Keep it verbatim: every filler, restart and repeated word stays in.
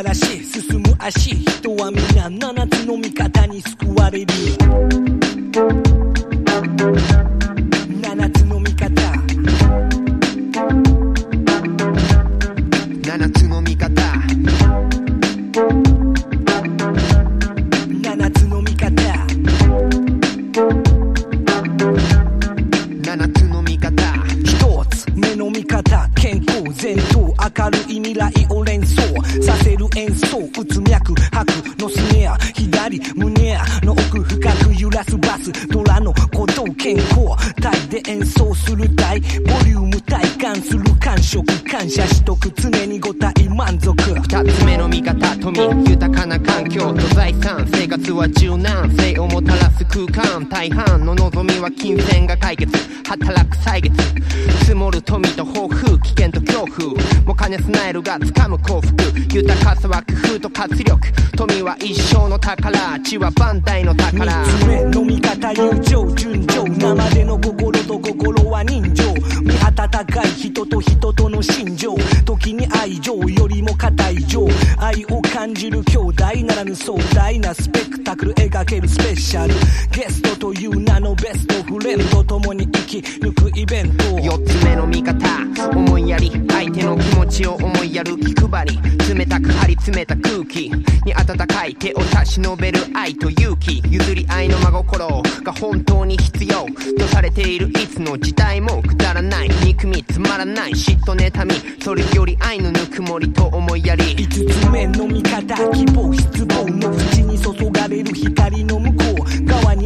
らし進む足、人は皆七つの味方に救われる。七つの味方、 七つの味方、 七つの味方、 七つの味方。 一つ目の味方、健康前頭、明るい未来を連想させる演奏、打つ脈拍のスネア、左胸の奥深く揺らすバス、ドラの鼓動健康体で演奏する体、ボリューム体感する感触、感謝しとく常に五体満足。 二つ目の味方、富豊かな環境と財産、生活は柔軟性をもたらす空間、大半の望みは金銭が解決、働く歳月、積もる富と抱負、危険と恐怖も兼ね備えるが掴む幸福、豊かさは工夫と活力、富は一生の宝、地は万代の宝。 三つ目の味方、友情純情、生での心と心は人情、見温かい人と人との心情、時に愛情よりも固い情、愛を感じる兄弟ならぬ壮大なスペクタクル描けるスペシャルゲストという名のベストフレンド、共に生き抜くイベント。 四つ目の味方、思いやり、相手の気持ちを思いやる気配り、冷たく張り詰めた空気に温かい手を差し伸べる愛と勇気、譲り合いの真心が本当に必要とされているいつの時代もくだらない憎み、つまらない嫉妬妬み、それより愛のぬくもりと思いやり。 五つ目の味方、希望失望